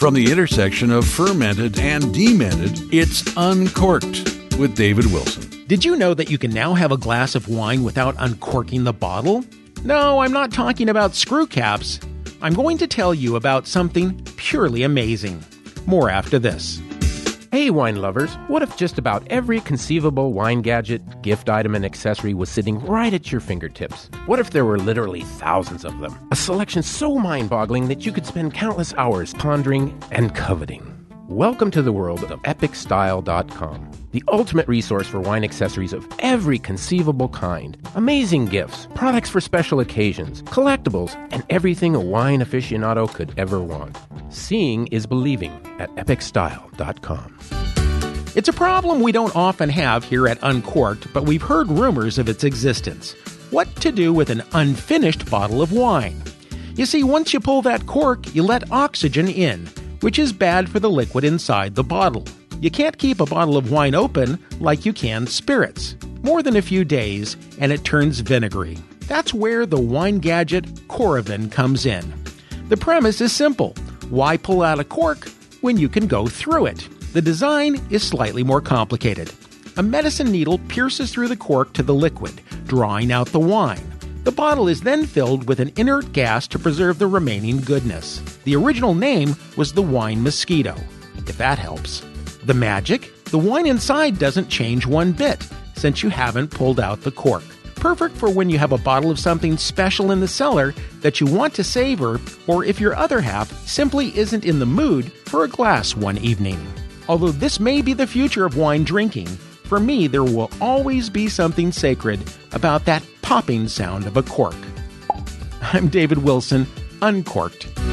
From the intersection of fermented and demented, it's Uncorked with David Wilson. Did you know that you can now have a glass of wine without uncorking the bottle? No, I'm not talking about screw caps. I'm going to tell you about something purely amazing. More after this. Hey, wine lovers, what if just about every conceivable wine gadget, gift item, and accessory was sitting right at your fingertips? What if there were literally thousands of them? A selection so mind-boggling that you could spend countless hours pondering and coveting. Welcome to the world of EpicStyle.com, the ultimate resource for wine accessories of every conceivable kind. Amazing gifts, products for special occasions, collectibles, and everything a wine aficionado could ever want. Seeing is believing at EpicStyle.com. It's a problem we don't often have here at Uncorked, but we've heard rumors of its existence. What to do with an unfinished bottle of wine? You see, once you pull that cork, you let oxygen in, which is bad for the liquid inside the bottle. You can't keep a bottle of wine open like you can spirits. More than a few days, and it turns vinegary. That's where the wine gadget Coravin comes in. The premise is simple. Why pull out a cork when you can go through it? The design is slightly more complicated. A medicine needle pierces through the cork to the liquid, drawing out the wine. The bottle is then filled with an inert gas to preserve the remaining goodness. The original name was the wine mosquito, if that helps. The magic? The wine inside doesn't change one bit, since you haven't pulled out the cork. Perfect for when you have a bottle of something special in the cellar that you want to savor, or if your other half simply isn't in the mood for a glass one evening. Although this may be the future of wine drinking, for me there will always be something sacred about that popping sound of a cork. I'm David Wilson, Uncorked.